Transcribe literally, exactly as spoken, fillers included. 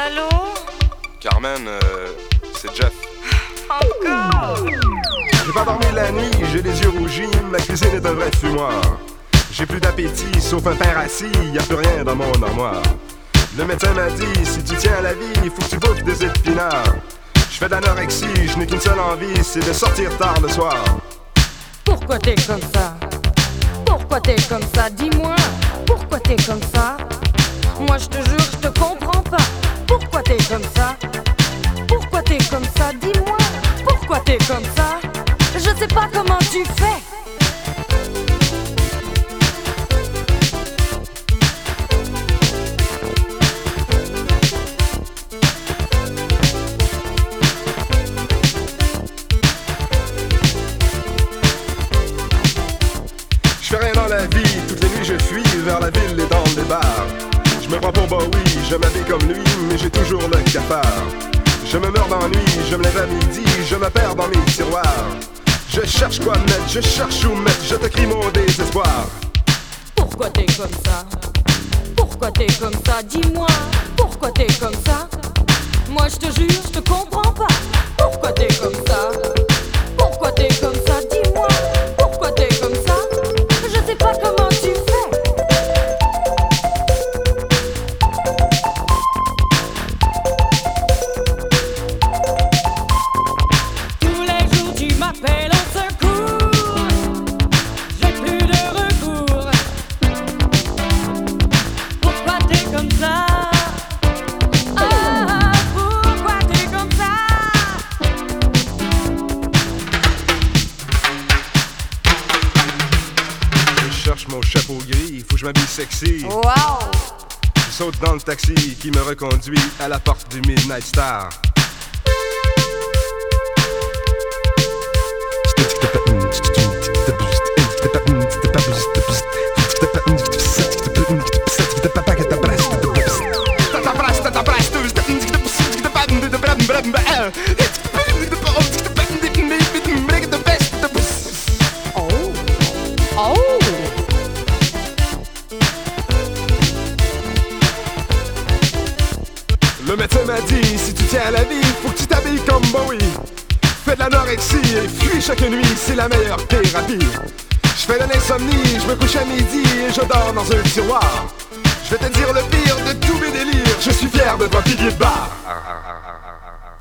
Allô? Carmen, euh, c'est Jeff. Encore? J'ai pas dormi la nuit, j'ai les yeux rougis, ma cuisine est un vrai fumoir. J'ai plus d'appétit, sauf un pain rassis, y a plus rien dans mon armoire. Le médecin m'a dit, si tu tiens à la vie, il faut que tu bouffes des épinards. Je fais de l'anorexie, je n'ai qu'une seule envie, c'est de sortir tard le soir. Pourquoi t'es comme ça? Pourquoi t'es comme ça? Dis-moi, pourquoi t'es comme ça? Moi je te jure, je te comprends pas. Pourquoi t'es comme ça? Pourquoi t'es comme ça? Dis-moi, pourquoi t'es comme ça? Je sais pas comment tu fais. Je fais rien dans la vie, toutes les nuits je fuis vers la ville et dans les bars. Je me prends pour Bowie, je m'habille comme lui, mais j'ai toujours le cafard. Je me meurs d'ennui, je me lève à midi, je me perds dans mes tiroirs. Je cherche quoi mettre, je cherche où mettre, je te crie mon désespoir. Pourquoi t'es comme ça? Pourquoi t'es comme ça? Dis-moi, pourquoi t'es comme ça? Moi je te jure, je te comprends pas. Pourquoi t'es comme ça? Pourquoi t'es comme ça? Dis-moi, pourquoi t'es comme ça? Je sais pas comment tu fais. Tous les jours tu m'appelles au secours. J'ai plus de recours. Pourquoi t'es comme ça? Ah, pourquoi t'es comme ça? Je cherche mon chapeau gris, faut que je m'habille sexy. Wow! Je saute dans le taxi qui me reconduit à la porte du Midnight Star. Oh! Oh! Le médecin m'a dit, si tu tiens à la vie, faut que tu t'habilles comme Bowie. Fais de l'anorexie et fuis chaque nuit, c'est la meilleure thérapie. Je fais de l'insomnie, je me couche à midi et je dors dans un tiroir. Je vais te dire le pire de tous mes délires, je suis fier de toi pilier de bar.